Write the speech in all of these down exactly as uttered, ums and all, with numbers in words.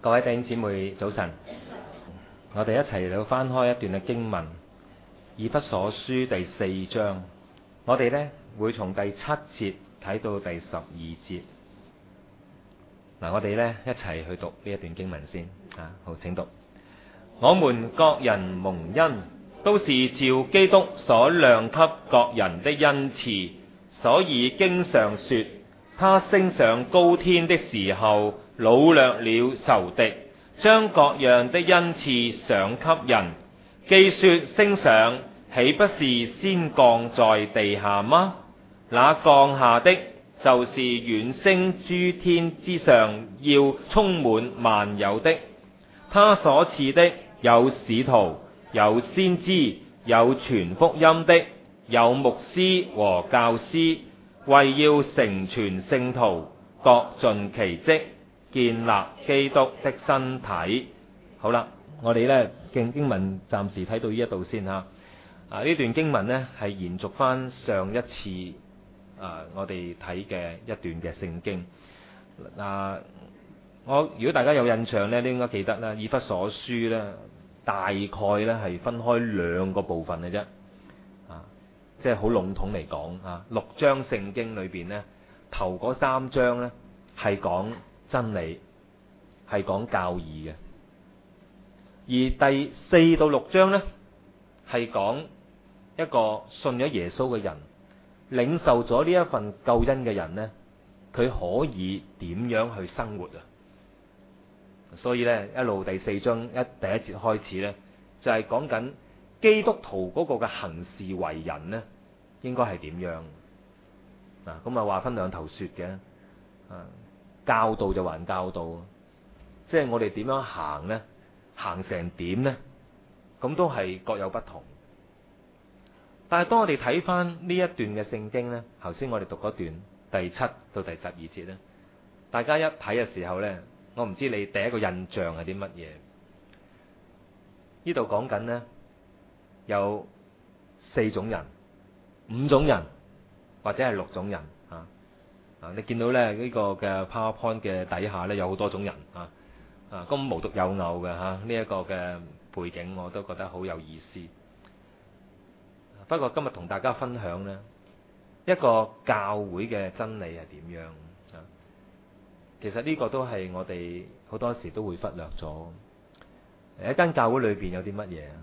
各位弟兄姊妹早晨，我哋一齊嚟到翻開一段嘅經文，以弗所書第四章，我哋呢會從第七節睇到第十二節。嗱，我哋呢一齊去讀呢一段經文先啊。好，請讀。我們各人蒙恩，都是照基督所量給各人的恩賜，所以經上說，他升上高天的時候，擄掠了仇敵，將各樣的恩賜賞給人。既說升上，豈不是先降在地下嗎？那降下的，就是遠升諸天之上，要充滿萬有的。他所賜的，有使徒，有先知，有傳福音的，有牧師和教師，為要成全聖徒，各盡其職，建立基督的身體。好啦，我哋呢經經文暫時睇到呢一度先吓。啊，呢段經文呢係延續翻上一次啊我哋睇嘅一段嘅聖經。啊，我如果大家有印象呢，都應該記得啦，以弗所書呢大概呢係分開兩個部分嘅啫。啊，即係好籠統嚟講啊，六章聖經裏邊呢，頭嗰三章呢係講真理，係講教義嘅。而第四到六章呢，係講一個信咗耶穌嘅人，領受咗呢一份救恩嘅人呢，佢可以點樣去生活啊？所以呢，一路第四章一第一節開始呢，就係講緊基督徒嗰個嘅行事為人呢，應該係點樣？嗱，咁啊話分兩頭說嘅，啊，教導就還教導，即係我哋點樣行呢？行成點呢？咁都係各有不同。但係當我哋睇翻呢一段嘅聖經呢，頭先我哋讀嗰段第七到第十二節呢，大家一睇嘅時候呢，我唔知你第一個印象係啲乜嘢？呢度講緊呢，有四種人、五種人或者係六種人啊！啊，你見到咧呢個嘅 PowerPoint 嘅底下呢，有好多種人啊！啊，咁無獨有偶嘅嚇，呢一個嘅背景我都覺得好有意思。不過今日同大家分享呢一個教會嘅真理係點樣啊？其實呢個都係我哋好多時都會忽略咗。一間教會裏邊有啲乜嘢啊？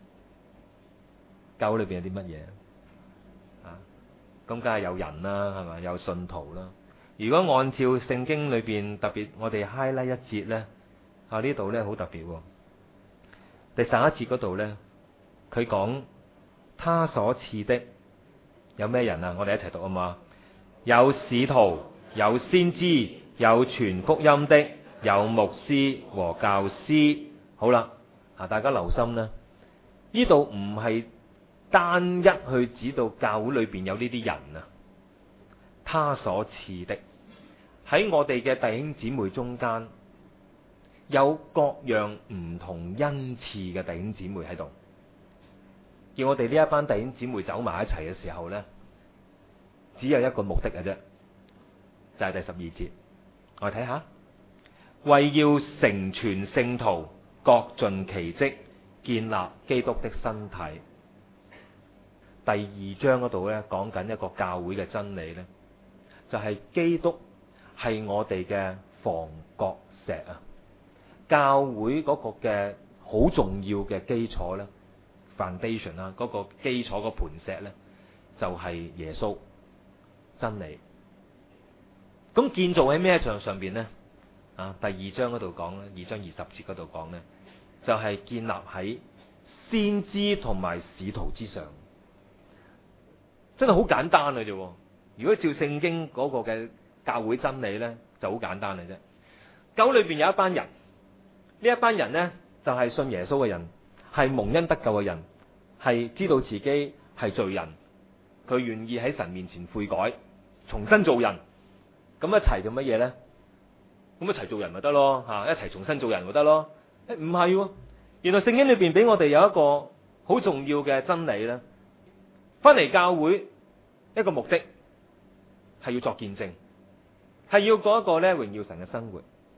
教會裏邊有啲乜嘢啊？咁梗係有人啦，係咪？有信徒啦。如果按照聖經裏邊特別我哋 highlight 一節呢，啊呢度呢好特別喎。第十一節嗰度呢，佢講他所賜的有咩人啊？我哋一齊讀啊嘛。有使徒，有先知，有傳福音的，有牧師和教師。好啦，啊大家留心啦，呢度唔係單一去指到教會裏邊有呢啲人啊。他所賜的喺我哋嘅弟兄姊妹中間，有各樣唔同恩賜嘅弟兄姊妹喺度。叫我哋呢一班弟兄姊妹走埋一齊嘅時候呢，只有一個目的嘅啫，就係第十二節。我哋睇下，為要成全聖徒，各盡其職，建立基督的身體。第二章嗰度呢，講緊一個教會嘅真理呢，就係基督係我哋嘅房角石啊！教會嗰個嘅好重要嘅基礎呢。foundation 啦，嗰個基礎個盤石呢，就係耶穌真理。咁建造喺咩上上邊呢？啊，第二章嗰度講咧，二章二十節嗰度講呢，就係建立喺先知同埋使徒之上。真係好簡單嘅啫。如果照聖經嗰個嘅教會真理呢，就好簡單嘅啫。教會裏邊有一班人，呢一班人呢，就係信耶穌嘅人，係蒙恩得救嘅人，係知道自己係罪人，佢願意喺神面前悔改，重新做人。咁一齊做乜嘢呢？咁一齊做人咪得咯，吓，一齊重新做人咪得咯。誒，唔係，原來聖經裏邊俾我哋有一個好重要嘅真理咧。翻嚟教會一個目的係要作見證，係要過一個咧榮耀神嘅生活。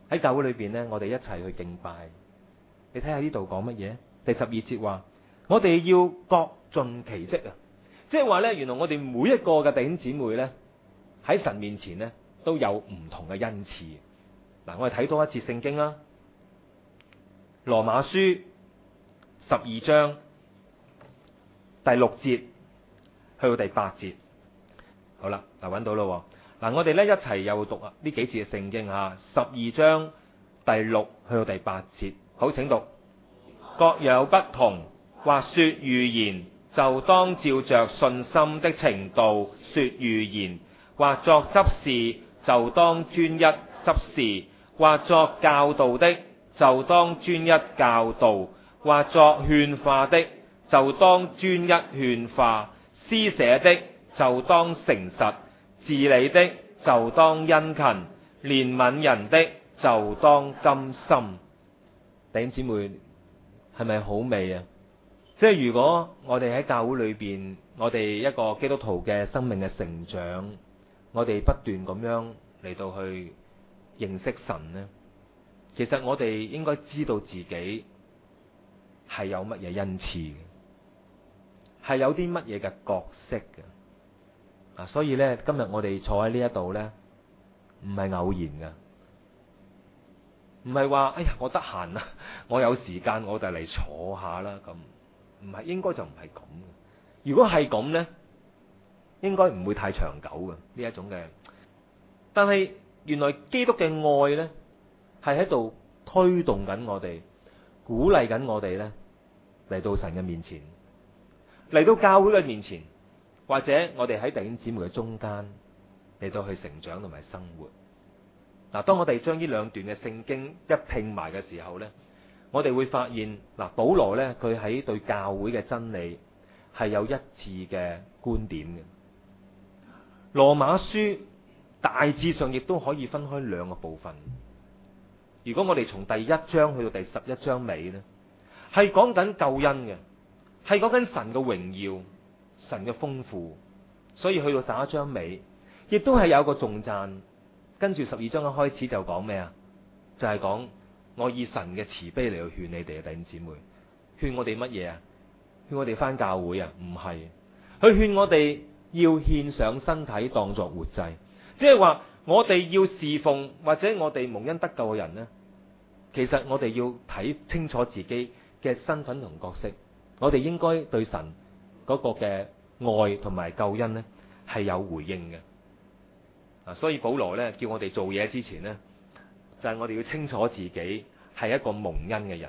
喺教會裏邊呢，我哋一齊去敬拜。你睇下呢度講乜嘢？第十二節話，我哋要各盡其職啊！即係話呢，原來我哋每一個嘅弟兄姊妹呢，喺神面前呢，都有唔同嘅恩賜。嗱，我哋睇多一節聖經啦，《羅馬書》十二章第六節去到第八節。好啦，嗱，揾到咯。嗱，我哋咧一齊又讀呢幾節嘅聖經吓，十二章第六去到第八節。好，請讀。各有不同，或說預言，就當照着信心的程度說預言；或作執事，就當專一執事；或作教導的，就當專一教導；或作勸化的，就當專一勸化；施捨的，就當誠實；治理的，就當殷勤；憐憫人的，就當甘心。弟兄姊妹，係咪好美啊？即係如果我哋喺教會裏邊，我哋一個基督徒嘅生命嘅成長，我哋不斷咁樣嚟到去認識神呢，其實我哋應該知道自己係有乜嘢恩賜嘅，係有啲乜嘢嘅角色嘅。啊，所以呢，今日我哋坐喺呢一度呢，唔係偶然㗎，唔係話哎呀我得閒啊，我有時間我就嚟坐下啦，咁唔係，應該就唔係咁嘅。如果係咁呢，應該唔會太長久嘅呢一種嘅。但係原來基督嘅愛呢，係喺度推動緊我哋，鼓勵緊我哋呢，嚟到神嘅面前，嚟到教會嘅面前，或者我哋喺弟兄姊妹嘅中間嚟到去成長同埋生活。嗱，當我哋將呢兩段嘅聖經一拼埋嘅時候呢，我哋會發現嗱，保羅呢，佢喺對教會嘅真理係有一致嘅觀點嘅。羅馬書大致上亦都可以分開兩個部分。如果我哋從第一章去到第十一章尾呢，係講緊救恩嘅，係講緊神嘅榮耀、神嘅豐富。所以去到十一章尾，亦都係有一個頌讚。跟住十二章一開始就講咩啊？就係講我以神嘅慈悲嚟到勸你哋嘅弟兄姊妹，勸我哋乜嘢啊？勸我哋返教會啊？唔係，佢勸我哋要獻上身體當作活祭，即係話我哋要侍奉或者我哋蒙恩得救嘅人呢，其實我哋要睇清楚自己嘅身份同角色，我哋應該對神嗰個嘅愛同埋救恩呢係有回應嘅。啊，所以保羅咧叫我哋做嘢之前呢，就係我哋要清楚自己係一個蒙恩嘅人，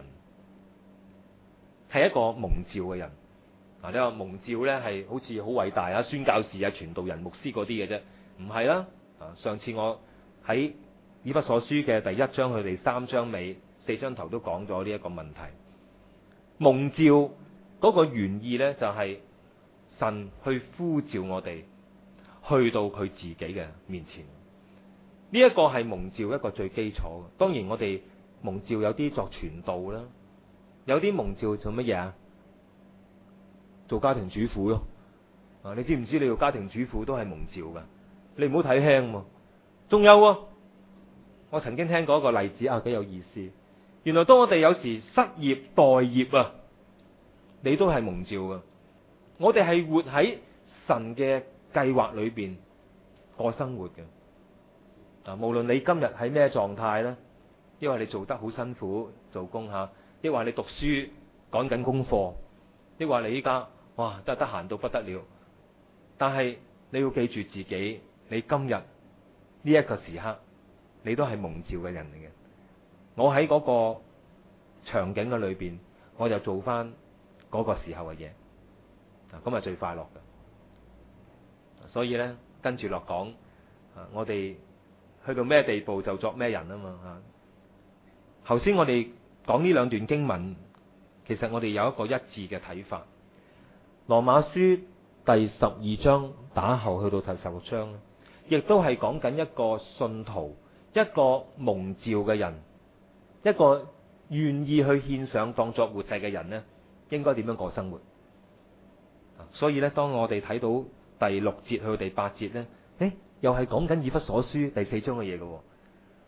係一個蒙召嘅人。嗱，你話蒙召咧係好似好偉大啊，宣教士啊、傳道人、牧師嗰啲嘅啫，唔係啦。啊，上次我喺以弗所書嘅第一章，佢哋三章尾、四章頭都講咗呢一個問題。蒙召嗰個原意咧，就係神去呼召我哋。去到佢自己嘅面前，呢一個係蒙召一個最基礎嘅。當然我哋蒙召有啲作傳道啦，有啲蒙召做乜嘢啊？做家庭主婦咯。啊，你知唔知你做家庭主婦都係蒙召噶？你唔好睇輕喎。仲有啊，我曾經聽過一個例子啊，幾有意思。原來當我哋有時失業待業啊，你都係蒙召噶。我哋係活喺神嘅計劃裏邊過生活嘅。啊，無論你今日喺咩狀態呢，抑或你做得好辛苦做工吓，抑或你讀書趕緊功課，抑或你依家哇得得閒到不得了，但係你要記住自己，你今日呢一個時刻，你都係蒙召嘅人嚟嘅。我喺嗰個場景嘅裏邊，我就做翻嗰個時候嘅嘢，啊，咁係最快樂嘅。所以咧，跟住落講，啊，我哋去到咩地步就作咩人啊嘛嚇。頭先我哋講呢兩段經文，其實我哋有一個一致嘅睇法。羅馬書第十二章打後去到第十六章，亦都係講緊一個信徒，一個蒙召嘅人，一個願意去獻上當作活祭嘅人呢，應該點樣過生活？所以咧，當我哋睇到第六節去到第八節呢，誒，又係講緊以弗所書第四章嘅嘢嘅。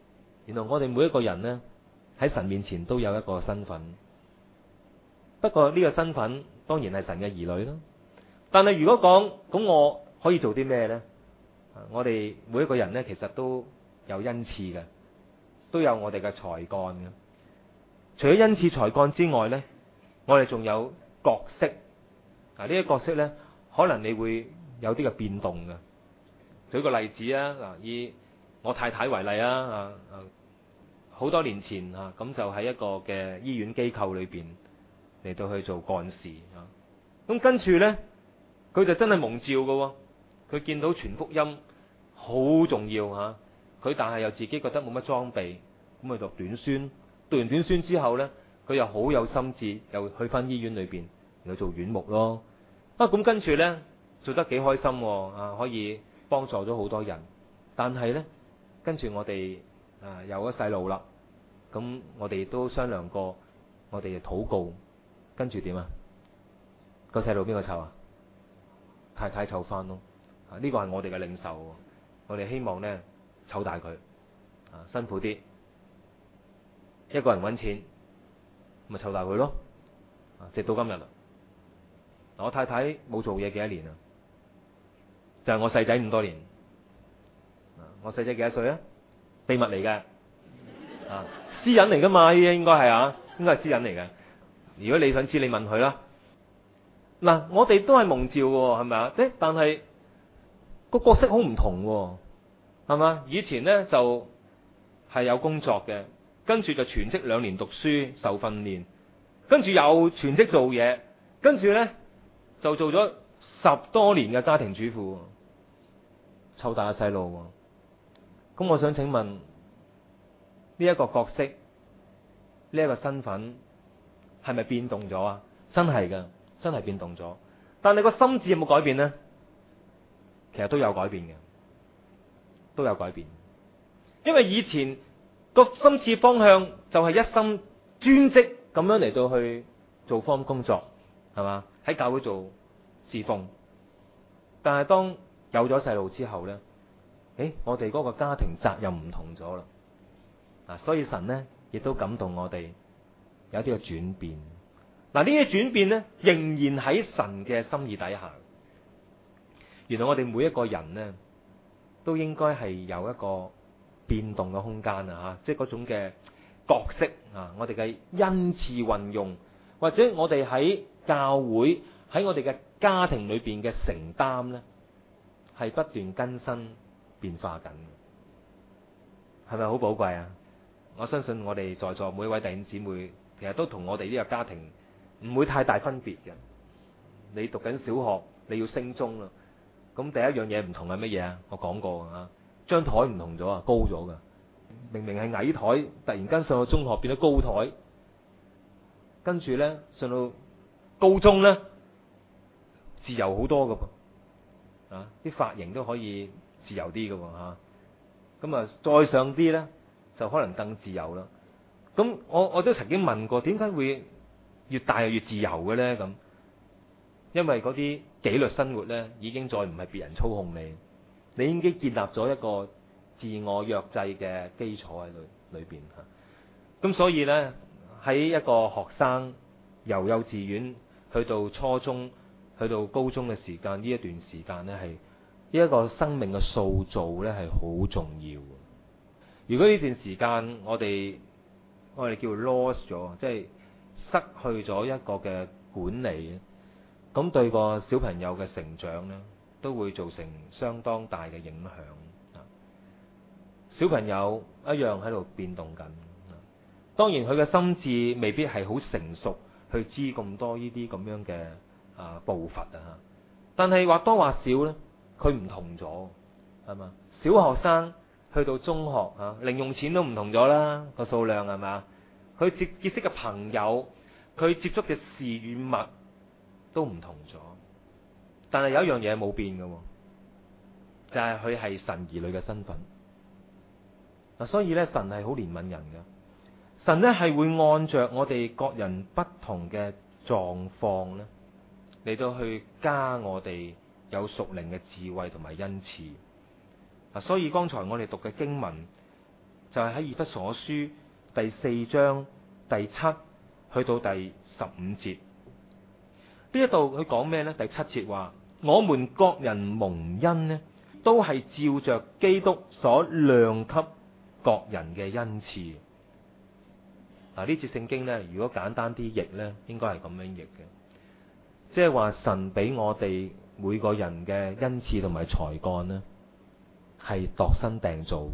原來我哋每一個人呢，喺神面前都有一個身份。不過呢個身份當然係神嘅兒女啦。但係如果講咁，我可以做啲咩呢？我哋每一個人呢，其實都有恩賜嘅，都有我哋嘅才幹嘅。除咗恩賜才幹之外呢，我哋仲有角色。嗱，呢啲角色呢，可能你會有啲嘅變動嘅。舉個例子啊，嗱，以我太太為例啊，啊，好多年前啊，咁就喺一個嘅醫院機構裏邊嚟到去做幹事啊。咁跟住呢，佢就真係蒙召嘅。佢見到傳福音好重要吓，佢但係又自己覺得冇乜裝備，咁咪讀短宣。讀完短宣之後呢，佢又好有心志，又去翻醫院裏邊嚟做院牧咯。啊，咁跟住呢，做得幾開心啊，可以幫助咗好多人。但係呢，跟住我哋啊有咗細路啦，咁我哋都商量過，我哋禱告，跟住點啊？個細路邊個湊啊？太太湊翻咯。啊，呢個係我哋嘅領袖，我哋希望呢，湊大佢，啊辛苦啲，一個人揾錢，咪湊大佢咯。啊，直到今日啦。我太太冇做嘢幾多年啊？就係我細仔咁多年。我細仔幾多歲啊？秘密嚟嘅，啊，私隱嚟噶嘛？呢啲應該係啊，應該係私隱嚟嘅。如果你想知，你問佢啦。嗱，我哋都係蒙召嘅，係咪啊？誒，但係個角色好唔同，係嘛？以前呢就係有工作嘅，跟住就全職兩年讀書受訓練，跟住又全職做嘢，跟住呢就做咗十多年嘅家庭主婦，湊大個細路。咁我想請問，呢一個角色，呢一個身份係咪變動咗啊？真係㗎，真係變動咗。但係個心志有冇改變呢？其實都有改變嘅，都有改變。因為以前個心志方向就係一心專職咁樣嚟到去做方工作，係嘛？喺教會做侍奉。但係當有咗細路之後呢，誒，我哋嗰個家庭責任唔同咗啦。啊，所以神呢亦都感動我哋有啲嘅轉變。嗱，呢啲轉變呢，仍然喺神嘅心意底下。原來我哋每一個人呢，都應該係有一個變動嘅空間啊！吓，即係嗰種嘅角色啊，我哋嘅恩賜運用，或者我哋喺教會喺我哋嘅家庭裏邊嘅承擔呢，係不斷更新變化緊，係咪好寶貴啊？我相信我哋在座每一位弟兄姊妹，其實都同我哋呢個家庭唔會太大分別嘅。你讀緊小學，你要升中啦。咁第一樣嘢唔同係乜嘢啊？我講過啊，張台唔同咗啊，高咗噶。明明係矮台，突然間上到中學變咗高台，跟住呢，上到高中呢，自由好多噶噃，啊啲髮型都可以自由啲噶喎吓。咁啊再上啲呢，就可能更自由啦。咁我我都曾經問過，點解會越大又越自由嘅呢？咁因為嗰啲紀律生活呢，已經再唔係別人操控你，你已經建立咗一個自我約制嘅基礎喺裏裏邊吓。咁所以呢，喺一個學生由幼稚園去到初中去到高中嘅時間，呢一段時間呢，係呢一個生命嘅塑造呢，係好重要。如果呢段時間我哋我哋叫 lost 咗，即係失去咗一個嘅管理，咁對個小朋友嘅成長呢，都會造成相當大嘅影響。小朋友一樣喺度變動緊，當然佢嘅心智未必係好成熟，去知咁多呢啲咁樣嘅啊步伐啊，但係或多或少呢，佢唔同咗，係嘛？小學生去到中學啊，零用錢都唔同咗啦，個數量係嘛？佢結結識嘅朋友，佢接觸嘅事與物都唔同咗。但係有一樣嘢冇變嘅，就係佢係神兒女嘅身份。嗱，所以咧，神係好憐憫人嘅。神咧係會按着我哋各人不同嘅狀況咧，嚟到去加我哋有屬靈嘅智慧同埋恩賜。嗱，所以剛才我哋讀嘅經文就係喺以弗所書第四章第七去到第十五節。呢一度佢講咩呢？第七節話：我們各人蒙恩呢，都係照着基督所量給各人嘅恩賜。嗱，呢節聖經呢，如果簡單啲譯呢，應該係咁樣譯嘅，即係話神俾我哋每個人嘅恩賜同埋才幹呢，係度身訂造，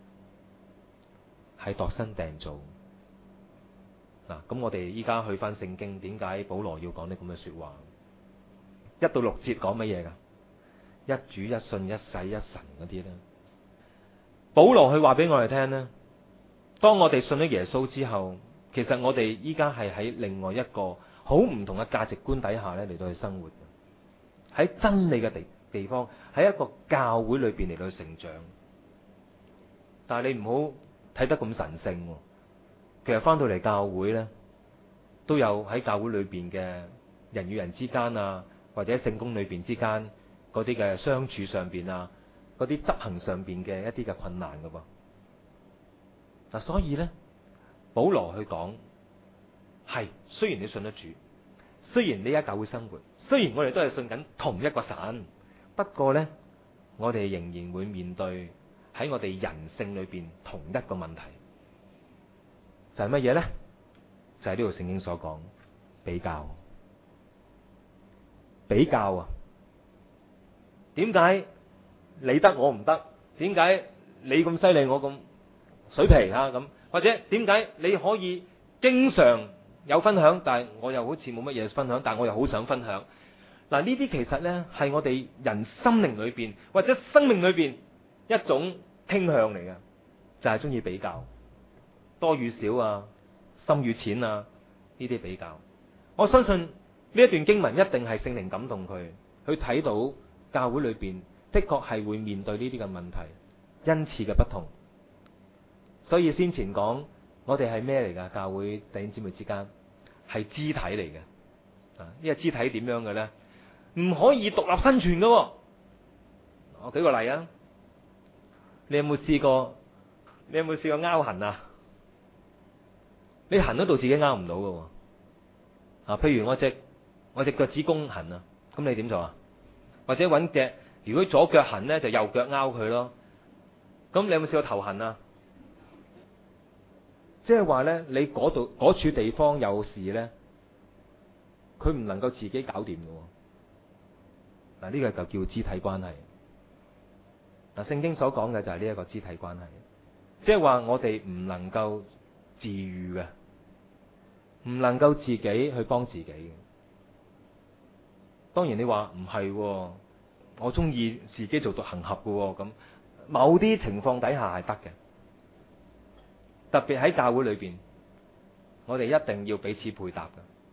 係度身訂造。嗱，咁我哋依家去翻聖經，點解保羅要講啲咁嘅說話？一到六節講乜嘢噶？一主一信一洗一神嗰啲咧。保羅去話俾我哋聽呢，當我哋信咗耶穌之後，其實我哋依家係喺另外一個好唔同嘅價值觀底下咧嚟到去生活，喺真理嘅地地方，喺一個教會裏邊嚟到去成長。但係你唔好睇得咁神聖，其實翻到嚟教會咧，都有喺教會裏邊嘅人與人之間啊，或者聖工裏邊之間嗰啲嘅相處上邊啊，嗰啲執行上邊嘅一啲嘅困難噶噃。嗱，所以咧，保羅去講係，雖然你信得主，雖然你喺教會生活，雖然我哋都係信緊同一個神，不過咧，我哋仍然會面對喺我哋人性裏邊同一個問題，就係乜嘢咧？就係呢度聖經所講比較，比較啊！點解你得我唔得？點解你咁犀利我咁水皮啊？咁或者點解你可以經常有分享，但係我又好似冇乜嘢分享，但係我又好想分享。嗱，呢啲其實呢係我哋人心靈裏邊或者生命裏邊一種傾向嚟嘅，就係中意比較，多與少啊，深與淺啊，呢啲比較。我相信呢一段經文一定係聖靈感動佢，去睇到教會裏邊的確係會面對呢啲嘅問題，恩賜嘅不同。所以先前講我哋係咩嚟噶？教會弟兄姊妹之間係肢體嚟嘅，啊，呢個肢體點樣嘅咧？唔可以獨立生存噶。我舉個例啊，你有冇試過？你有冇試過拗痕啊？你痕嗰度自己拗唔到噶。啊，譬如我隻我隻腳趾公痕啊，咁你點做啊？或者揾隻，如果左腳痕咧，就右腳拗佢咯。咁你有冇試過頭痕啊？即係話咧，你嗰度嗰處地方有事咧，佢唔能夠自己搞掂嘅。嗱，呢個就叫肢體關係。嗱，聖經所講嘅就係呢一個肢體關係，即係話我哋唔能夠自愈嘅，唔能夠自己去幫自己嘅。當然你話唔係，我中意自己做獨行俠嘅，咁某啲情況底下係得嘅。特別喺教會裏邊，我哋一定要彼此配搭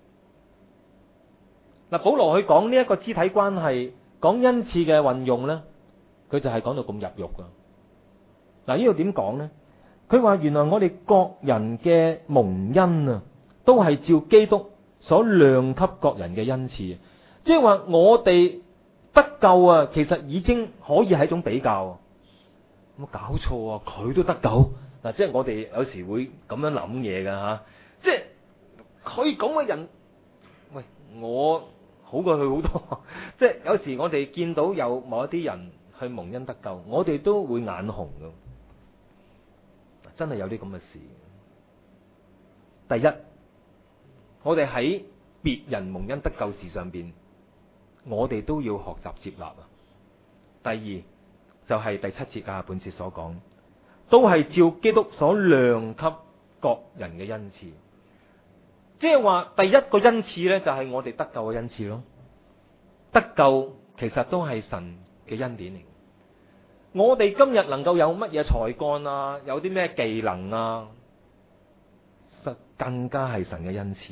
嘅。嗱，保羅去講呢一個肢體關係，講恩賜嘅運用咧，佢就係講到咁入肉噶。嗱，呢度點講咧？佢話原來我哋各人嘅蒙恩啊，都係照基督所量給各人嘅恩賜，即係話我哋得救啊，其實已經可以係一種比較。有冇搞錯啊？佢都得救。嗱，即係我哋有時會咁樣諗嘢噶吓，即係可以咁嘅人，喂，我好過佢好多。即係有時我哋見到有某一啲人去蒙恩得救，我哋都會眼紅噶。真係有啲咁嘅事。第一，我哋喺別人蒙恩得救事上邊，我哋都要學習接納啊。第二就係、是、第七節下半節所講，都係照基督所量給各人嘅恩賜，即係話第一個恩賜呢，就係我哋得救嘅恩賜咯。得救其實都係神嘅恩典嚟。我哋今日能夠有乜嘢才幹啊，有啲咩技能啊，實更加係神嘅恩賜。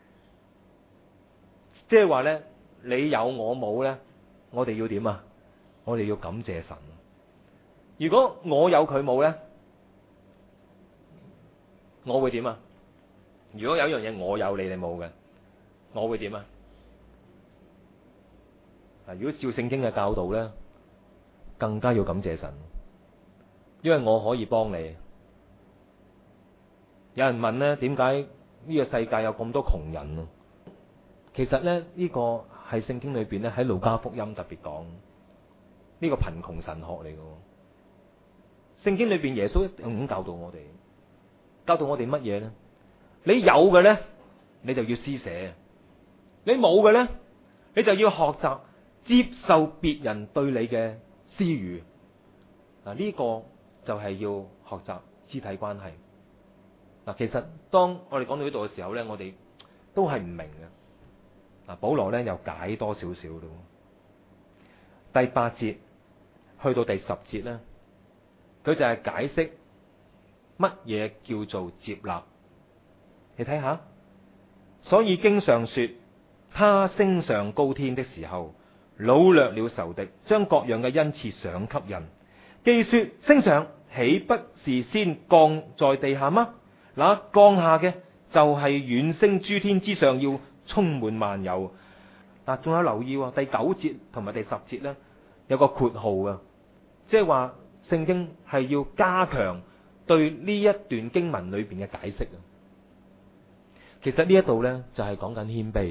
即係話呢，你有我冇呢，我哋要點啊？我哋要感謝神。如果我有佢冇呢，我會點啊？如果有一樣嘢我有你哋冇嘅，我會點啊？嗱，如果照聖經嘅教導呢，更加要感謝神，因為我可以幫你， 有人問呢，點解呢個世界有咁多窮人啊？其實呢，呢個係聖經裏邊咧喺路加福音特別講，呢個貧窮神學嚟嘅。聖經裏邊耶穌一定咁教導我哋，教導我哋乜嘢呢？你有嘅呢，你就要施捨；你冇嘅呢，你就要學習接受別人對你嘅施予。嗱，呢個就係要學習肢體關係。嗱，其實當我哋講到呢度嘅時候呢，我哋都係唔明嘅。嗱，保羅呢又解多少少咯。第八節去到第十節呢，佢就係解釋乜嘢叫做接納。你睇下，所以經上說，他升上高天的時候，擄掠了仇敵，將各樣嘅恩賜賞給人。既說升上，豈不是先降在地下嗎？那降下嘅就係遠升諸天之上，要充滿萬有。嗱，仲有留意第九節同埋第十節呢，有個括號嘅，即係話聖經係要加強對呢一段經文裏邊嘅解釋啊。其實呢一度呢，就係講緊謙卑。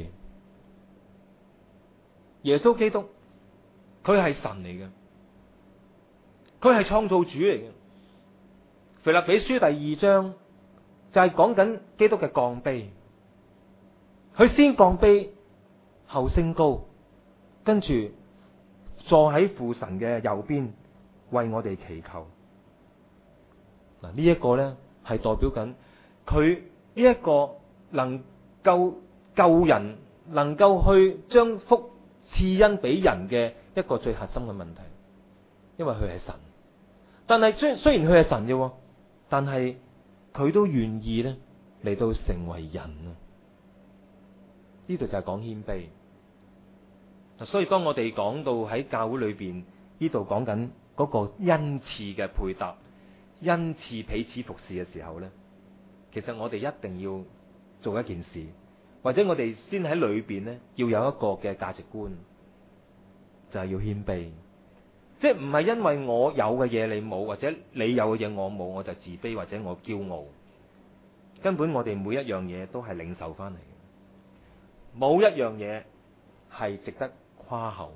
耶穌基督佢係神嚟嘅，佢係創造主嚟嘅。腓立比書第二章就係講緊基督嘅降卑，佢先降卑後升高，跟住坐喺父神嘅右邊為我哋祈求。嗱，呢一個呢，係代表緊佢呢一個能夠救人，能夠去將福賜恩俾人嘅一個最核心嘅問題。因為佢係神，但係雖雖然佢係神嘅，但係佢都願意咧嚟到成為人啊！呢度就係講謙卑。嗱，所以當我哋講到喺教會裏邊呢度講緊嗰個恩賜嘅配搭、恩賜彼此服侍嘅時候咧，其實我哋一定要做一件事，或者我哋先喺裏邊咧要有一個嘅價值觀，就係要謙卑。即係唔係因為我有嘅嘢你冇，或者你有嘅嘢我冇，我就自卑或者我驕傲。根本我哋每一樣嘢都係領受翻嚟嘅，冇一樣嘢係值得誇口。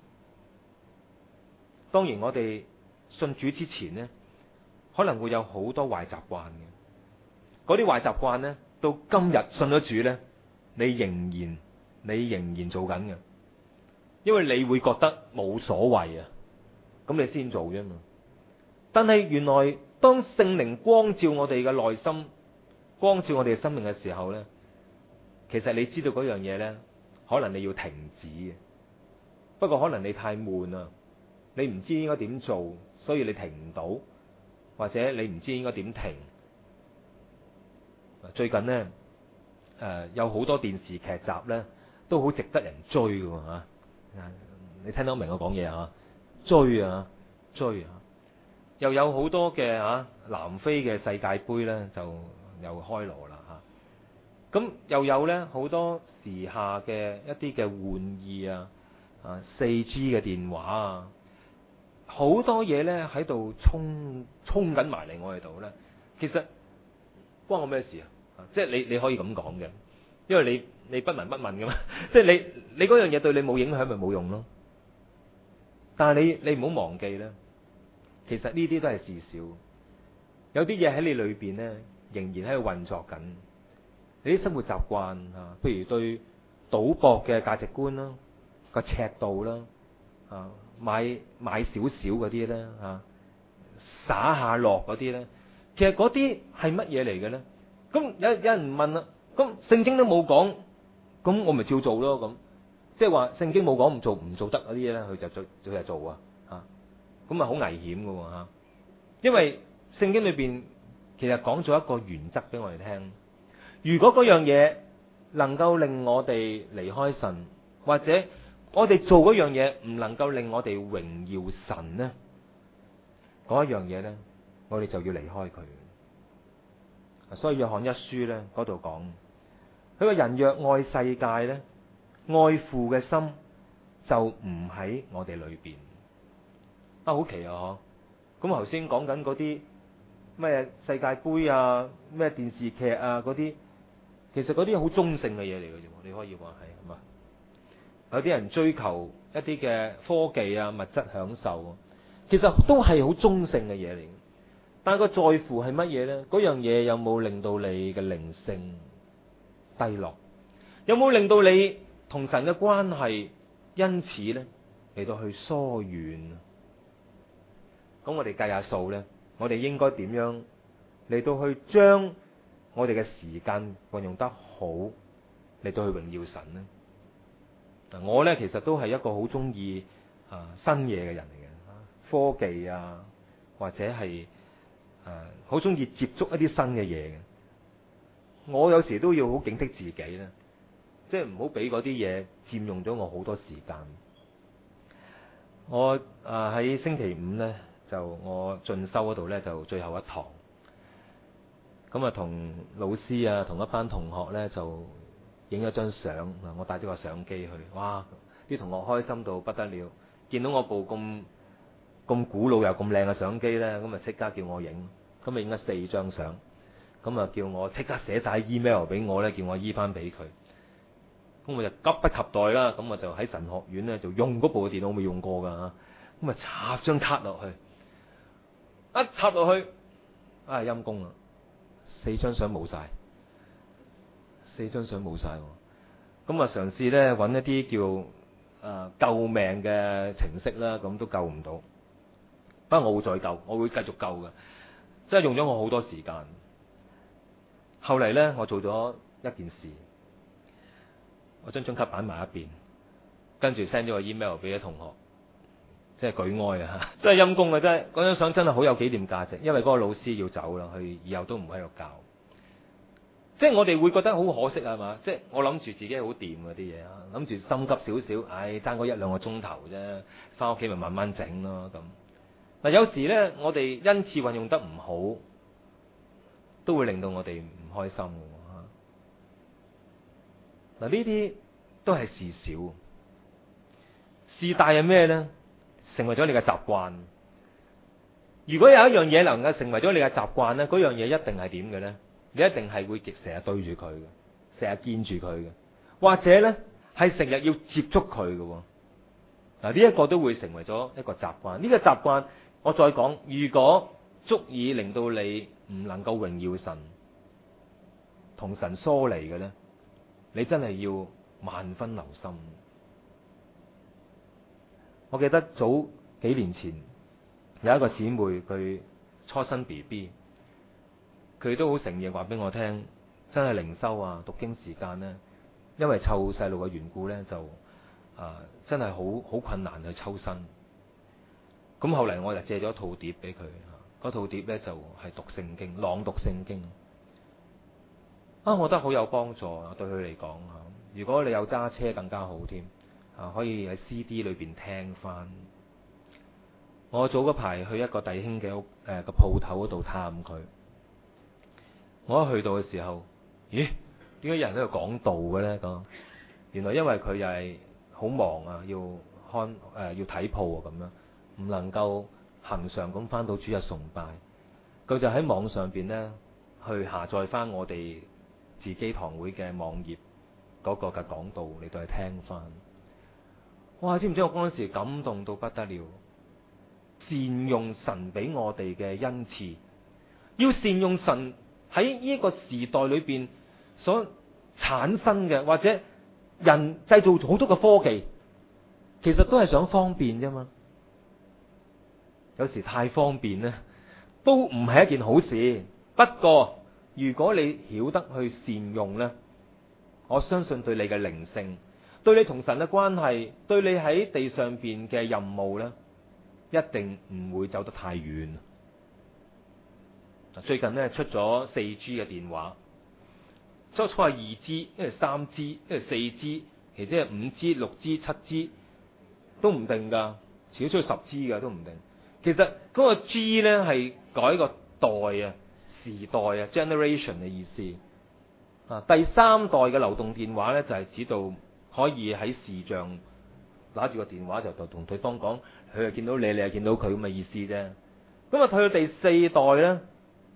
當然我哋信主之前呢，可能會有好多壞習慣嘅。嗰啲壞習慣呢，到今日信咗主呢，你仍然你仍然做緊嘅，因為你會覺得冇所謂啊。咁你先做啫嘛。但係原來當聖靈光照我哋嘅內心，光照我哋嘅生命嘅時候呢，其實你知道嗰樣嘢呢，可能你要停止嘅。不過可能你太悶啦，你唔知應該點做，所以你停唔到，或者你唔知應該點停。最近呢，誒、呃、有好多電視劇集呢，都好值得人追嘅吓。你聽得明我講嘢吓？追啊追啊，又有好多嘅啊南非嘅世界盃咧，就又開鑼啦吓。咁又有咧好多時下嘅一啲嘅玩意啊，啊四 G 嘅電話啊，好多嘢咧喺度衝衝緊埋嚟我哋度咧。其實關我咩事啊？即係你你可以咁講嘅，因為你你不聞不問噶嘛。即係你你嗰樣嘢對你冇影響，咪冇用咯。但係你你唔好忘記咧，其實呢啲都係事小，有啲嘢喺你裏邊咧，仍然喺度運作緊。你啲生活習慣啊，譬如對賭博嘅價值觀啦，個尺度啦，啊買買少少嗰啲咧，啊灑下落嗰啲咧，其實嗰啲係乜嘢嚟嘅咧？咁有有人問啦，咁聖經都冇講，咁我咪照做咯咁。即係話聖經冇講唔做唔做得嗰啲嘢咧，佢就做佢就做啊，吓咁啊好危險噶吓，因為聖經裏邊其實講咗一個原則俾我哋聽，如果嗰樣嘢能夠令我哋離開神，或者我哋做嗰樣嘢唔能夠令我哋榮耀神呢，嗰一樣嘢咧，我哋就要離開佢。所以約翰一書咧嗰度講，佢話人若愛世界咧，愛父嘅心就唔喺我哋裏邊。啊，好奇啊！嗬，咁頭先講緊嗰啲咩世界盃啊、咩電視劇啊嗰啲，其實嗰啲好中性嘅嘢嚟嘅啫。你可以話係係嘛？有啲人追求一啲嘅科技啊、物質享受，其實都係好中性嘅嘢嚟。但係個在乎係乜嘢呢？嗰樣嘢有冇令到你嘅靈性低落？有冇令到你同神嘅關係因此呢嚟到去疏遠？咁我哋計下數呢，我哋應該點樣嚟到去將我哋嘅時間運用得好嚟到去榮耀神呢？我呢，其實都係一個好中意啊新嘢嘅人嚟嘅，科技啊或者係誒好中意接觸一啲新嘅嘢嘅。我有時都要好警惕自己咧，即係唔好俾嗰啲嘢佔用咗我好多時間。我啊喺星期五呢，就我進修嗰度呢，就最後一堂，咁啊同老師啊同一班同學呢，就影咗張相，我帶咗個相機去，哇！啲同學開心到不得了，見到我部咁咁古老又咁靚嘅相機呢，咁啊即刻叫我影，咁啊影咗四張相，咁啊叫我即刻寫晒 email 俾我呢，叫我醫翻俾佢。咁我就急不及待啦，咁我就喺神學院呢，就用嗰部電腦，我未用過噶，咁啊插張卡落去，一插落去，啊陰公啦，四張相冇晒。四張相冇晒，咁啊嘗試咧揾一啲叫誒、呃、救命嘅程式啦，咁都救唔到。不過我會再救，我會繼續救嘅，即係用咗我好多時間。後嚟咧，我做咗一件事，我將張卡擺埋一邊，跟住 send 咗個 email 俾啲同學，即係舉哀啊！真係陰公啊！真係嗰張相真係好有紀念價值，因為嗰個老師要走啦，佢以後都唔喺度教。即係我哋會覺得好可惜係嘛？即係我諗住自己好掂嗰啲嘢啊，諗住心急少少，唉，爭嗰一兩個鐘頭啫，翻屋企咪慢慢整咯咁。嗱，有時咧，我哋因此運用得唔好，都會令到我哋唔開心嘅。嗱，呢啲都係事小，事大係咩咧？成為咗你嘅習慣。如果有一樣嘢能夠成為咗你嘅習慣咧，嗰樣嘢一定係點嘅咧？你一定係會成日對住佢嘅，成日見住佢嘅，或者呢係成日要接觸佢嘅。嗱，呢一個都會成為咗一個習慣。呢個習慣，我再講，如果足以令到你唔能夠榮耀神，同神疏離嘅呢，你真係要萬分留心。我記得早幾年前有一個姊妹，佢初生 B B。佢都好承認話俾我聽，真係靈修啊、讀經時間呢，因為湊細路嘅緣故呢，就啊、呃、真係好好困難去抽身。咁後嚟我就借咗套碟俾佢，嗰套碟呢，就係、是、讀聖經、朗讀聖經。啊，我覺得好有幫助啊，對佢嚟講啊。如果你有揸車更加好添啊，可以喺 C D 裏邊聽翻。我早嗰排去一個弟兄嘅屋誒個鋪頭嗰度探佢。我一去到嘅時候，咦？點解有人喺度講道嘅咧？咁原來因為佢又係好忙啊，要看誒、呃、要睇鋪啊，咁樣唔能夠恆常咁翻到主日崇拜。佢就喺網上邊咧去下載翻我哋自己堂會嘅網頁嗰個嘅講道嚟到去聽翻。哇！知唔知我嗰陣時感動到不得了？善用神俾我哋嘅恩賜，要善用神。喺呢個時代裏邊所產生嘅，或者人製造好多嘅科技，其實都係想方便啫嘛。有時太方便呢，都唔係一件好事。不過如果你曉得去善用呢，我相信對你嘅靈性，對你同神嘅關係，對你喺地上邊嘅任務呢，一定唔會走得太遠。最近咧出咗四 G 嘅電話，初初係二 G， 跟住三 G， 跟住四 G， 其實係五 G、六 G、七 G 都唔定噶，遲啲出去十 G 噶都唔定。其實嗰個 G 咧係改個代啊、時代啊 generation 嘅意思啊。第三代嘅流動電話咧就係指到可以喺視像拿住個電話就同對方講，佢又見到你，你又見到佢咁嘅意思啫。咁啊，去到第四代咧。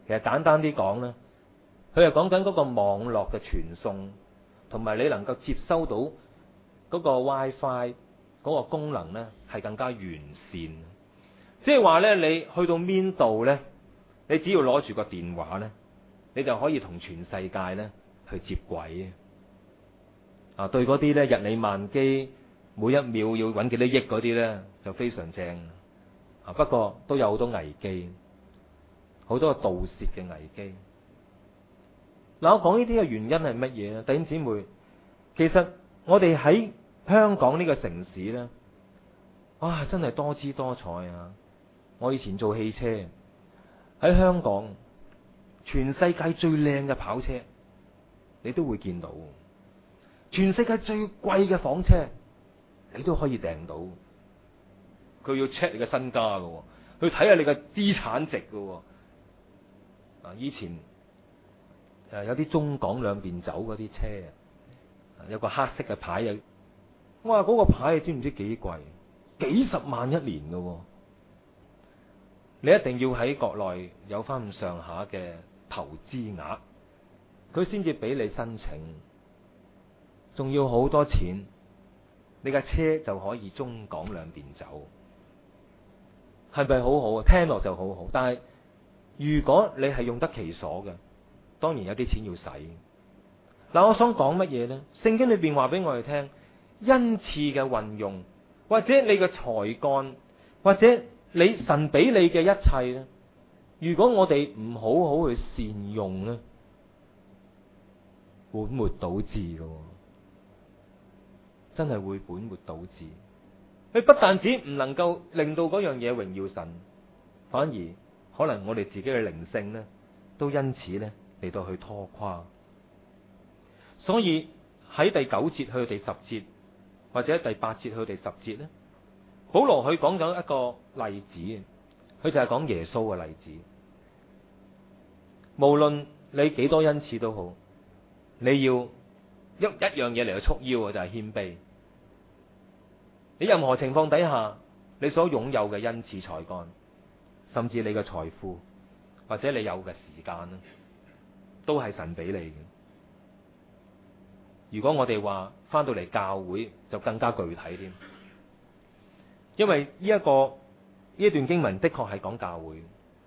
其實簡單啲講咧，佢係講緊嗰個網絡嘅傳送，同埋你能夠接收到嗰個 WiFi 嗰個功能咧，係更加完善。即係話咧，你去到邊度咧，你只要攞住個電話咧，你就可以同全世界咧去接軌啊！對嗰啲咧日理萬機，每一秒要揾幾多億嗰啲咧，就非常正啊！不過都有好多危機，好多個盜竊嘅危機。嗱，我講呢啲嘅原因係乜嘢咧？弟兄姊妹，其實我哋喺香港呢個城市咧，哇，真係多姿多彩啊！我以前做汽車喺香港，全世界最靚嘅跑車你都會見到，全世界最貴嘅房車你都可以訂到。佢要 check 你嘅身家㗎，去睇下你嘅資產值㗎。啊，以前誒有啲中港兩邊走嗰啲車，有個黑色嘅牌啊，哇，嗰個牌你知唔知幾貴？幾十萬一年㗎。你一定要喺國內有翻咁上下嘅投資額，佢先至俾你申請，仲要好多錢，你架車就可以中港兩邊走，係咪好好啊？聽落就好好，但係如果你係用得其所嘅，當然有啲錢要使。嗱，我想講乜嘢呢？聖經裏邊話俾我哋聽，恩賜嘅運用，或者你嘅才幹，或者你神俾你嘅一切咧，如果我哋唔好好去善用咧，本末倒置嘅，真係會本末倒置。你不但止唔能夠令到嗰樣嘢榮耀神，反而可能我哋自己嘅靈性咧，都因此咧嚟到去拖垮。所以喺第九節去到第十節，或者第八節去到第十節咧，保羅佢講咗一個例子，佢就係講耶穌嘅例子。無論你幾多恩賜都好，你要一一樣嘢嚟去束腰嘅就係謙卑。你任何情況底下，你所擁有嘅恩賜才幹，甚至你嘅財富或者你有嘅時間咧，都係神俾你嘅。如果我哋話翻到嚟教會，就更加具體添。因為呢一個呢一段經文的確係講教會。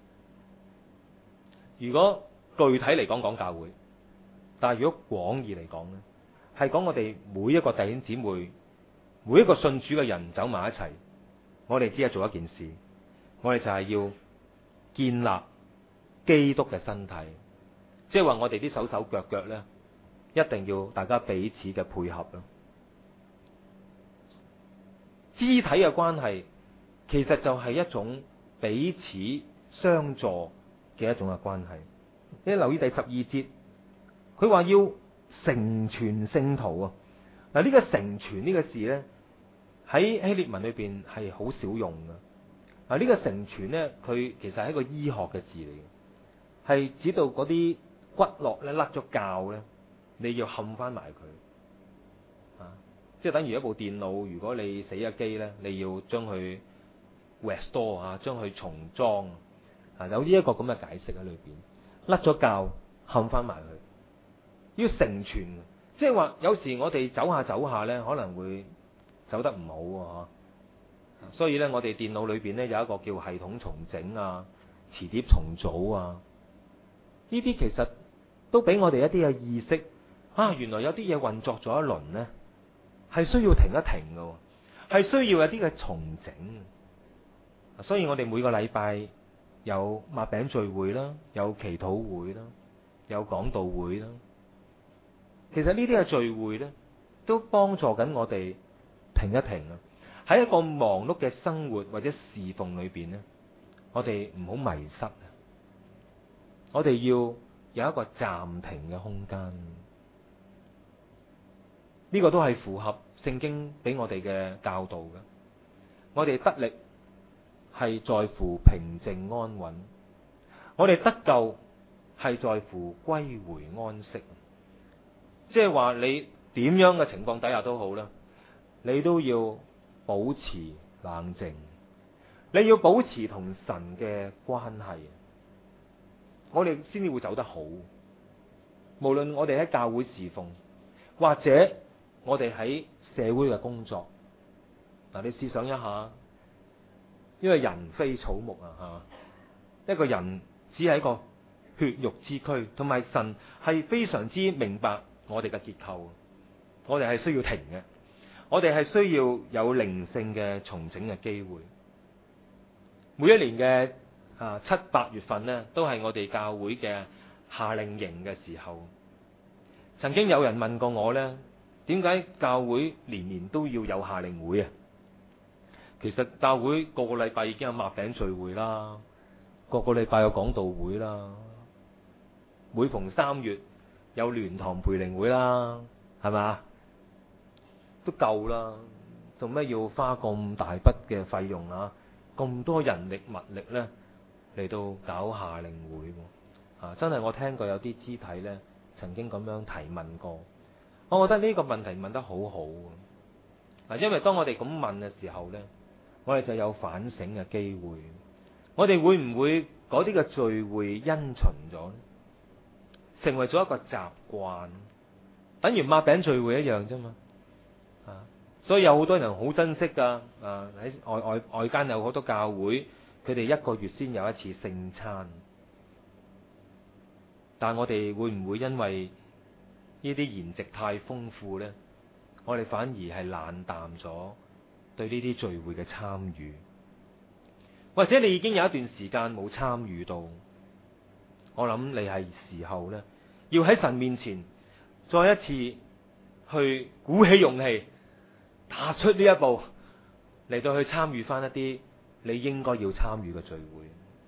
如果具體嚟講講教會，但係如果廣義嚟講咧，係講我哋每一個弟兄姊妹，每一個信主嘅人走埋一齊，我哋只係做一件事，我哋就係要建立基督嘅身體，即係話我哋啲手手腳腳咧，一定要大家彼此嘅配合咯。肢體嘅關係其實就係一種彼此相助嘅一種嘅關係。你留意第十二節，佢話要成全聖徒啊！嗱，呢個成全呢個字咧，喺希臘文裏邊係好少用噶。嗱，呢個成全咧，佢其實係一個醫學嘅字嚟嘅，係指到嗰啲骨骼咧甩咗臼咧，你要冚翻埋佢啊！即係等於一部電腦，如果你死咗機咧，你要將佢 restore 啊，將佢重裝啊，有呢一個咁嘅解釋喺裏邊。甩咗臼冚翻埋佢，要成全。即係話有時我哋走下走下咧，可能會走得唔好啊，所以咧我哋電腦裏邊咧有一個叫系統重整啊、磁碟重組啊，呢啲其實都俾我哋一啲嘅意識啊，原來有啲嘢運作咗一輪咧，係需要停一停嘅，係需要有啲嘅重整。所以我哋每個禮拜有擘餅聚會啦，有祈禱會啦，有講道會啦。其實呢啲嘅聚會咧，都幫助緊我哋停一停啊！喺一個忙碌嘅生活或者侍奉裏邊咧，我哋唔好迷失啊！我哋要有一個暫停嘅空間。呢個都係符合聖經俾我哋嘅教導嘅。我哋得力係在乎平靜安穩，我哋得救係在乎歸回安息。即係話你點樣嘅情況底下都好啦，你都要保持冷靜，你要保持同神嘅關係。 我哋先至會走得好。無論我哋喺教會侍奉，或者我哋喺社會嘅工作，嗱，你試想一下，因為人非草木啊，係嘛？一個人只係一個血肉之軀，同埋神係非常之明白我哋嘅結構，我哋係需要停嘅，我哋係需要有靈性嘅重整嘅機會。每一年嘅啊七八月份呢，都係我哋教會嘅夏令營嘅時候。曾經有人問過我呢，點解教會年年都要有夏令會啊？其實教會個個禮拜已經有擘餅聚會啦，個個禮拜有講道會啦，每逢三月有聯堂培靈會啦，係咪？都夠啦，做咩要花咁大筆嘅費用啊？咁多人力物力呢嚟到搞夏令會啊！真係我聽過有啲肢體呢曾經咁樣提問過，我覺得呢個問題問得好好啊！因為當我哋咁問嘅時候呢，我哋就有反省嘅機會。我哋會唔會嗰啲嘅聚會因循咗，成為咗一個習慣，等於擘餅聚會一樣啫嘛？啊！所以有好多人好珍惜噶，啊喺外外外間有好多教會，佢哋一個月先有一次聖餐。但我哋會唔會因為呢啲筵席太豐富呢？我哋反而係冷淡咗對呢啲聚會嘅參與，或者你已經有一段時間冇參與到，我諗你係時候呢，要喺神面前再一次去鼓起勇氣，踏出呢一步嚟到去參與翻一啲你應該要參與嘅聚會。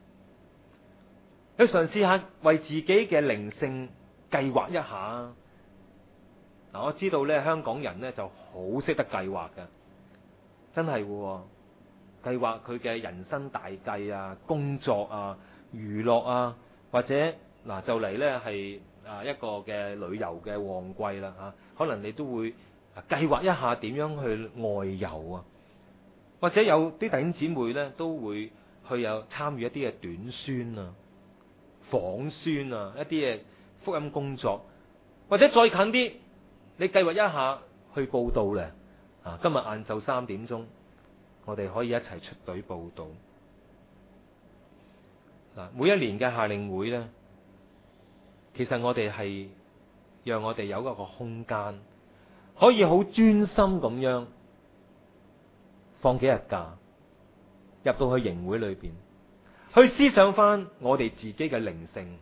去嘗試下為自己嘅靈性計劃一下。嗱，我知道咧，香港人咧就好識得計劃嘅，真係喎，計劃佢嘅人生大計啊、工作啊、娛樂啊，或者嗱就嚟咧係啊一個嘅旅遊嘅旺季啦嚇，可能你都會計劃一下點樣去外遊啊，或者有啲弟兄姊妹咧都會去有參與一啲嘅短宣啊、訪宣啊，一啲嘅福音工作，或者再近啲，你計劃一下去報道咧啊！今日晏晝三點鐘，我哋可以一齊出隊報道。嗱，每一年嘅夏令會咧，其實我哋係讓我哋有一個空間，可以好專心咁樣放幾日假，入到去營會裏邊，去思想翻我哋自己嘅靈性。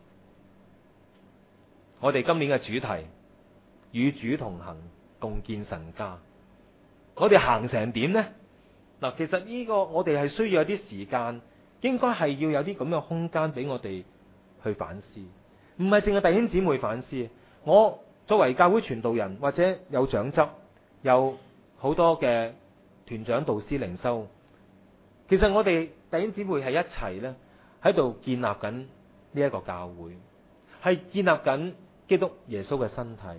我哋今年嘅主題，與主同行，共建神家。我哋行成點呢？嗱，其實呢個我哋係需要有啲時間，應該係要有啲咁嘅空間俾我哋去反思，唔係淨係弟兄姊妹反思。我作為教會傳道人，或者有長執，有好多嘅團長、導師、靈修，其實我哋弟兄姊妹係一齊咧喺度建立緊呢一個教會，係建立緊基督耶穌嘅身體。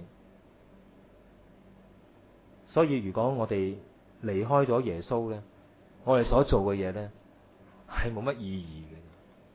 所以如果我哋離開咗耶穌呢，我哋所做嘅嘢呢係冇乜意義嘅。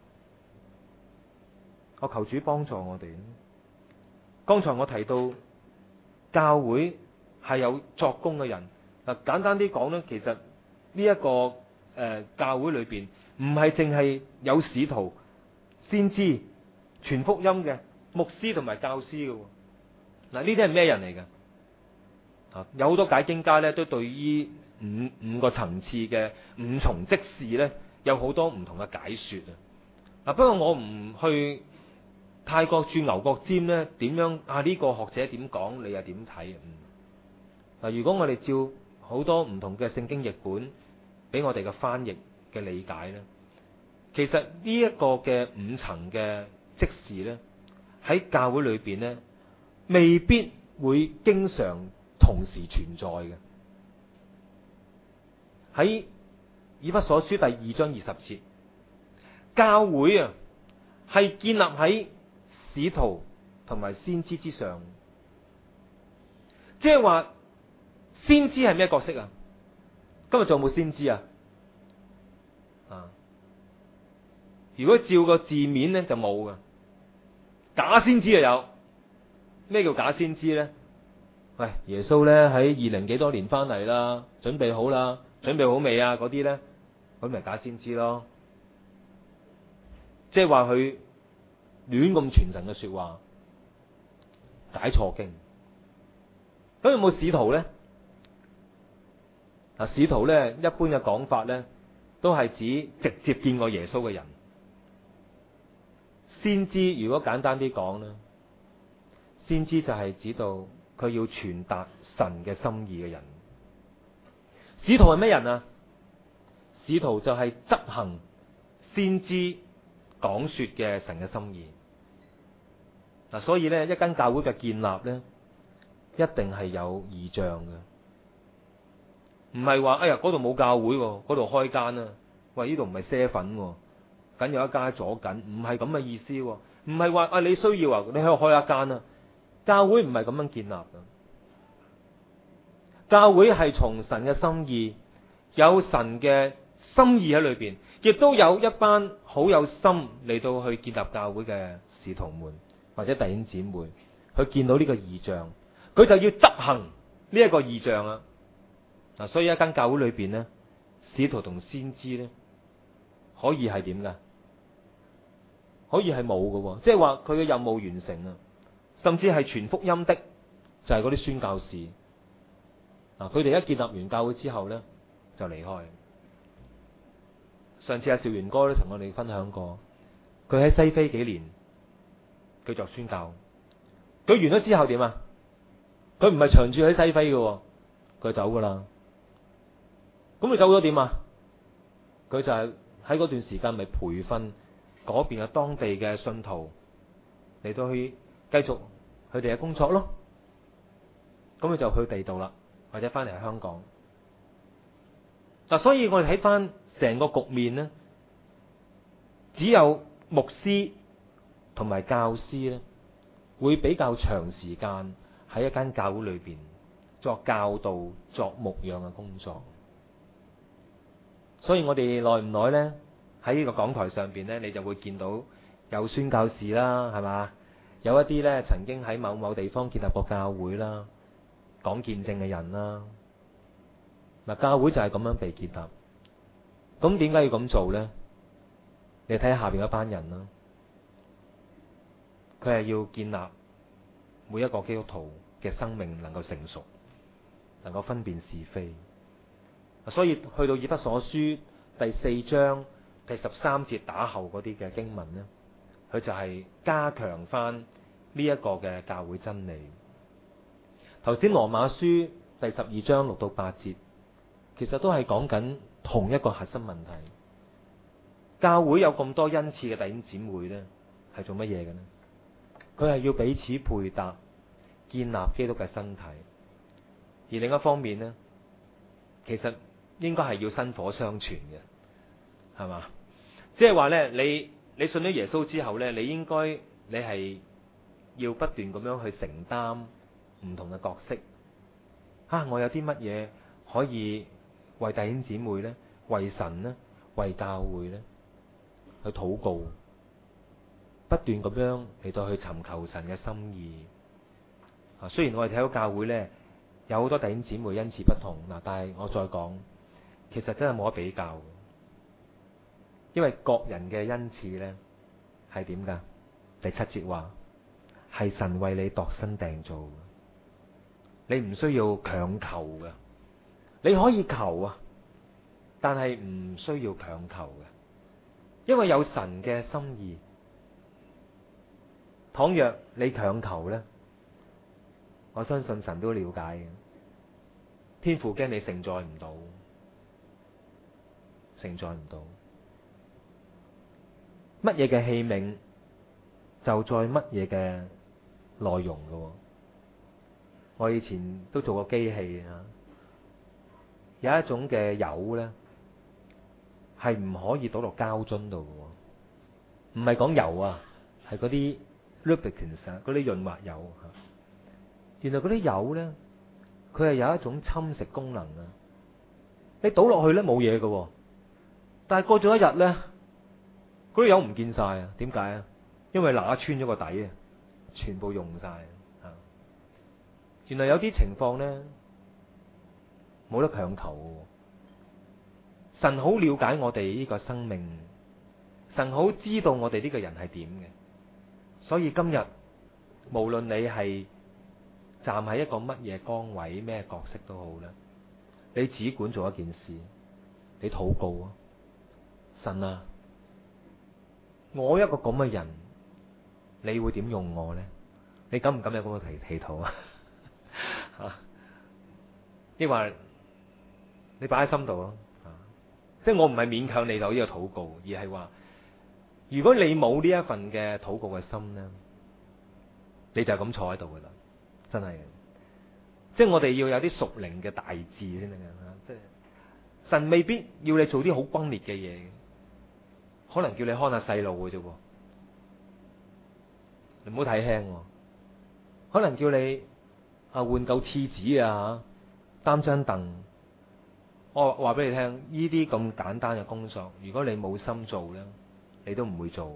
我求主幫助我哋。剛才我提到教會係有作工嘅人，嗱，簡單啲講呢，其實呢、這、一個誒、呃、教會裏邊唔係淨係有使徒、先知、傳福音嘅牧師同埋教師嘅。嗱，呢啲係咩人嚟嘅？有好多解經家咧，都對於五五個層次嘅五重職事咧，有好多唔同嘅解說啊！嗱，不過我唔去太過鑽牛角尖咧，點樣啊？呢個學者點講，你又點睇？嗱，如果我哋照好多唔同嘅聖經譯本俾我哋嘅翻譯嘅理解咧，其實呢一個嘅五層嘅職事咧，喺教會裏邊咧，未必會經常同時存在嘅。喺以弗所書第二章二十節，教會啊係建立喺使徒同埋先知之上，即係話先知係咩角色啊？今日仲有冇先知啊？啊，如果照個字面咧就冇㗎， 假先知又有。咩叫假先知咧？喂，耶穌咧喺二零幾多年翻嚟啦，準備好啦，準備好未啊？嗰啲咧，咁咪假先知咯。即係話佢亂咁傳神嘅說話，解錯經。咁有冇使徒咧？嗱，使徒咧一般嘅講法咧，都係指直接見過耶穌嘅人。先知如果簡單啲講咧，先知就係指到佢要傳達神嘅心意嘅人。使徒係咩人啊？使徒就係執行先知講說嘅神嘅心意。嗱，所以咧一間教會嘅建立咧，一定係有異象嘅，唔係話哎呀嗰度冇教會，嗰度開間啊，喂呢度唔係賒粉，緊有一間喺左緊，唔係咁嘅意思，唔係話啊你需要啊，你喺度開一間啊，教會唔係咁樣建立嘅，教會係從神嘅心意，有神嘅心意喺裏邊，亦都有一班好有心嚟到去建立教會嘅使徒們或者弟兄姊妹，去見到呢個異象，佢就要執行呢一個異象啊！嗱，所以一間教會裏邊咧，使徒同先知咧，可以係點噶？可以係冇嘅，即係話佢嘅任務完成啊，甚至係傳福音的，就係嗰啲宣教士。嗱，佢哋一建立完教會之後咧，就離開。上次阿兆元哥都同我哋分享過，佢喺西非幾年，佢作宣教。佢完咗之後點啊？佢唔係長住喺西非嘅，佢走噶啦。咁佢走咗點啊？佢就係喺嗰段時間咪培訓嗰邊嘅當地嘅信徒嚟到去繼續佢哋嘅工作咯。咁佢就去地道啦，或者翻嚟香港。嗱，所以我哋睇翻成個局面咧，只有牧師同埋教師咧，會比較長時間喺一間教會裏邊作教導、作牧養嘅工作。所以我哋耐唔耐咧，喺呢個講台上邊咧，你就會見到有宣教士啦，係嘛？有一啲咧曾經喺某某地方建立過教會啦，講見證嘅人啦。嗱，教會就係咁樣被建立。咁點解要咁做咧？你睇下下邊一班人啦，佢係要建立每一個基督徒嘅生命能夠成熟，能夠分辨是非。所以去到以弗所書第四章第十三節打後嗰啲嘅經文咧，佢就係加強翻呢一個嘅教會真理。頭先羅馬書第十二章六到八節，其實都係講緊同一個核心問題。教會有咁多恩賜嘅弟兄姊妹咧，係做乜嘢嘅呢？佢係要彼此配搭，建立基督嘅身體。而另一方面呢，其實應該係要薪火相傳嘅，係嘛？即係話咧，你你信咗耶穌之後咧，你應該你係要不斷咁樣去承擔唔同嘅角色。啊，我有啲乜嘢可以為弟兄姊妹咧、為神咧、為教會咧去禱告，不斷咁樣嚟到去尋求神嘅心意。啊，雖然我哋睇到教會咧有好多弟兄姊妹恩賜不同嗱，但係我再講。其實真係冇得比較，因為各人嘅恩賜咧係點噶？第七節話係神為你度身訂造嘅，你唔需要強求嘅，你可以求啊，但係唔需要強求嘅，因為有神嘅心意。倘若你強求咧，我相信神都了解嘅，天父驚你承載唔到。承載唔到，乜嘢嘅器皿就載乜嘢嘅內容噶。我以前都做過機器啊，有一種嘅油咧係唔可以倒落膠樽度嘅，唔係講油啊，係嗰啲 lubricants 啊，嗰啲潤滑油啊。原來嗰啲油咧，佢係有一種侵蝕功能啊。你倒落去咧冇嘢嘅。但係過咗一日咧，嗰啲油唔見晒啊？點解啊？因為揦穿咗個底啊！ 全部用晒啊！原來有啲情況呢，冇得強求嘅。神好了解我哋呢個生命，神好知道我哋呢個人係點嘅，所以今日無論你係站喺一個乜嘢崗位、咩角色都好啦，你只管做一件事，你禱告啊！神啊，我一個咁嘅人，你會點用我呢？你敢唔敢有咁嘅祈祈禱啊？啊，抑或你擺喺心度咯？啊，即係我唔係勉強你有呢個禱告，而係話，如果你冇呢一份嘅禱告嘅心呢，你就係咁坐喺度噶啦，真係。即係我哋要有啲屬靈嘅大志先得嘅，即係神未必要你做啲好轟烈嘅嘢，可能叫你看下細路嘅啫，你唔好睇輕。可能叫你啊換嚿廁紙啊，擔張凳。我話俾你聽，呢啲咁簡單嘅工作，如果你冇心做咧，你都唔會做。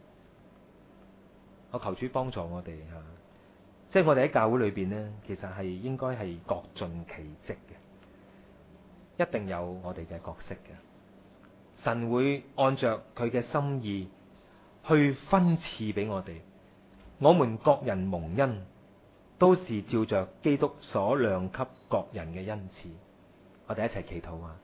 我求主幫助我哋吓，即係我哋喺教會裏邊呢，其實係應該係各盡其職嘅，一定有我哋嘅角色嘅。神會按着佢嘅心意去分賜俾我哋，我們各人蒙恩，都是照着基督所量給各人嘅恩賜。我哋一齊祈禱啊！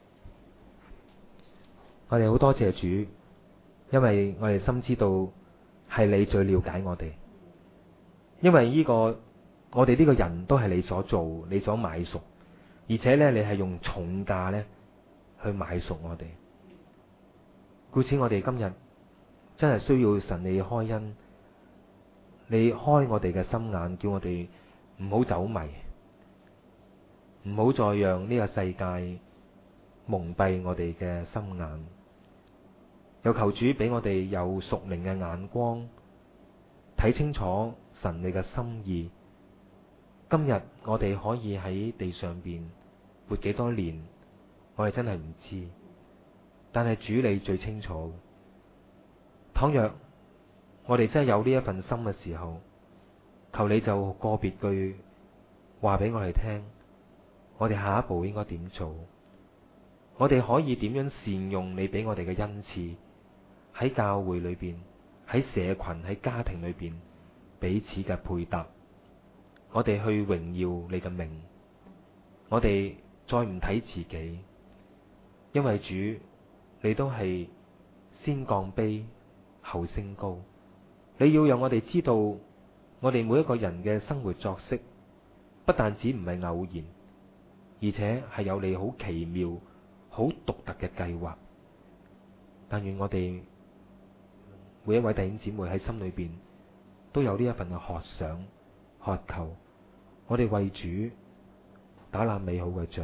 我哋好多謝主，因為我哋深知道係你最了解我哋，因為呢個我哋呢個人都係你所做、你所買贖，而且咧你係用重價咧去買贖我哋。故此我哋今日真係需要神你開恩，你開我哋嘅心眼，叫我哋唔好走迷，唔好再讓呢個世界蒙蔽我哋嘅心眼。有求主俾我哋有屬靈嘅眼光，睇清楚神你嘅心意。今日我哋可以喺地上邊活幾多年，我哋真係唔知。但係主你最清楚。倘若我哋真係有呢一份心嘅時候，求你就個別句話俾我哋聽，我哋下一步應該點做？我哋可以點樣善用你俾我哋嘅恩賜？喺教會裏邊，喺社群，喺家庭裏邊，彼此嘅配搭，我哋去榮耀你嘅名。我哋再唔睇自己，因為主你都係先降卑後升高。你要讓我哋知道，我哋每一個人嘅生活作息，不但止唔係偶然，而且係有你好奇妙、好獨特嘅計劃。但願我哋每一位弟兄姊妹喺心裏邊都有呢一份嘅渴想、渴求，我哋為主打那美好嘅仗。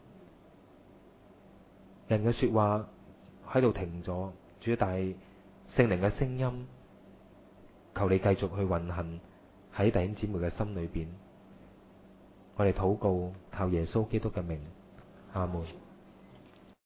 人嘅說話喺度停咗，主，但係聖靈嘅聲音，求你繼續去運行喺弟兄姊妹嘅心裏邊。我哋禱告，靠耶穌基督嘅名，阿門。